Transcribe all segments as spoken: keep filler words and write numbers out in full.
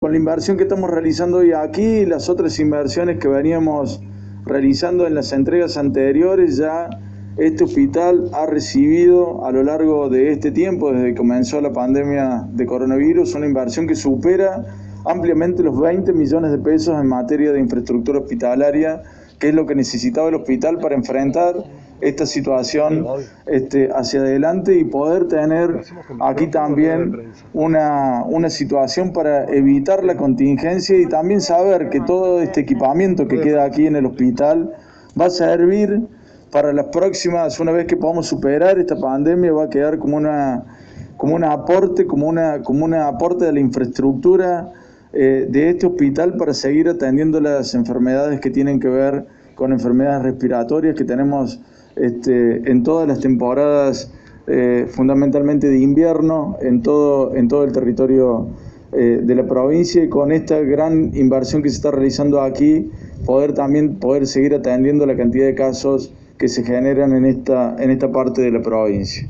con la inversión que estamos realizando hoy aquí y las otras inversiones que veníamos realizando en las entregas anteriores, ya este hospital ha recibido a lo largo de este tiempo, desde que comenzó la pandemia de coronavirus, una inversión que supera ampliamente los veinte millones de pesos en materia de infraestructura hospitalaria, que es lo que necesitaba el hospital para enfrentar esta situación este, hacia adelante y poder tener aquí también una, una situación para evitar la contingencia y también saber que todo este equipamiento que queda aquí en el hospital va a servir para las próximas, una vez que podamos superar esta pandemia, va a quedar como una como un aporte, como una como un aporte de la infraestructura eh, de este hospital para seguir atendiendo las enfermedades que tienen que ver con enfermedades respiratorias que tenemos este, en todas las temporadas, eh, fundamentalmente de invierno, en todo, en todo el territorio eh, de la provincia, y con esta gran inversión que se está realizando aquí, poder también poder seguir atendiendo la cantidad de casos que se generan en esta, en esta parte de la provincia.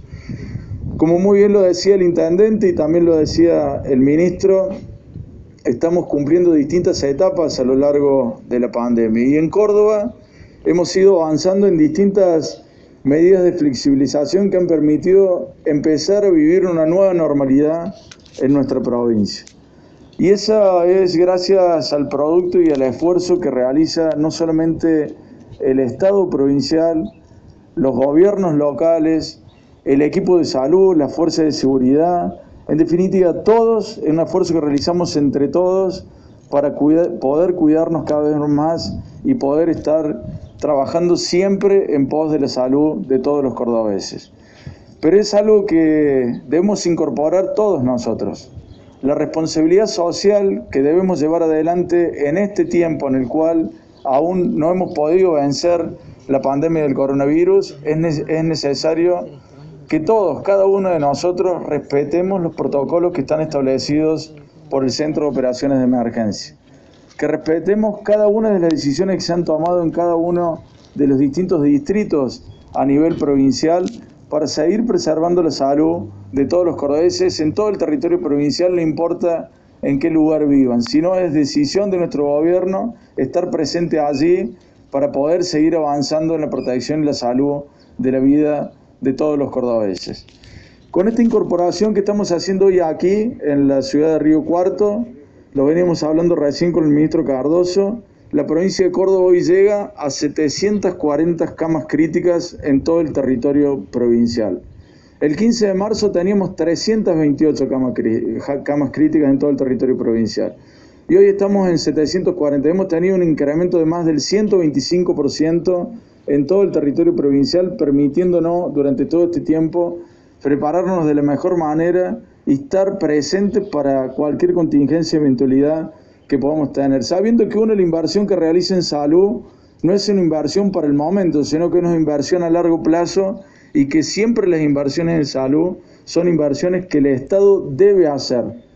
Como muy bien lo decía el intendente y también lo decía el ministro, estamos cumpliendo distintas etapas a lo largo de la pandemia y en Córdoba hemos ido avanzando en distintas medidas de flexibilización que han permitido empezar a vivir una nueva normalidad en nuestra provincia. Y esa es gracias al producto y al esfuerzo que realiza no solamente el Estado provincial, los gobiernos locales, el equipo de salud, las fuerzas de seguridad, en definitiva todos, en un esfuerzo que realizamos entre todos para cuida- poder cuidarnos cada vez más y poder estar trabajando siempre en pos de la salud de todos los cordobeses. Pero es algo que debemos incorporar todos nosotros. La responsabilidad social que debemos llevar adelante en este tiempo en el cual aún no hemos podido vencer la pandemia del coronavirus, es, ne- es necesario que todos, cada uno de nosotros, respetemos los protocolos que están establecidos por el Centro de Operaciones de Emergencia. Que respetemos cada una de las decisiones que se han tomado en cada uno de los distintos distritos a nivel provincial para seguir preservando la salud de todos los cordobeses en todo el territorio provincial, no importa en qué lugar vivan, sino es decisión de nuestro gobierno estar presente allí para poder seguir avanzando en la protección y la salud de la vida de todos los cordobeses. Con esta incorporación que estamos haciendo hoy aquí en la ciudad de Río Cuarto, lo veníamos hablando recién con el ministro Cardoso, la provincia de Córdoba hoy llega a setecientas cuarenta camas críticas en todo el territorio provincial. El quince de marzo teníamos trescientas veintiocho camas, camas críticas en todo el territorio provincial. Y hoy estamos en setecientas cuarenta. Hemos tenido un incremento de más del ciento veinticinco por ciento en todo el territorio provincial, permitiéndonos durante todo este tiempo prepararnos de la mejor manera y estar presentes para cualquier contingencia y eventualidad que podamos tener, sabiendo que una la inversión que realiza en salud no es una inversión para el momento, sino que es una inversión a largo plazo y que siempre las inversiones en salud son inversiones que el Estado debe hacer.